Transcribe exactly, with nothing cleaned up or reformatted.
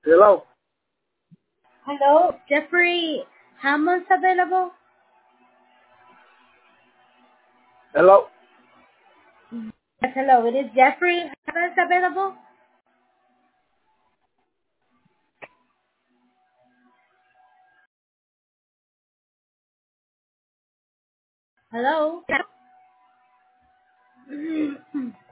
Hello. Hello, Jeffrey Hammond's available? Hello. Yes, hello. It is Jeffrey Hammond's available? Hello?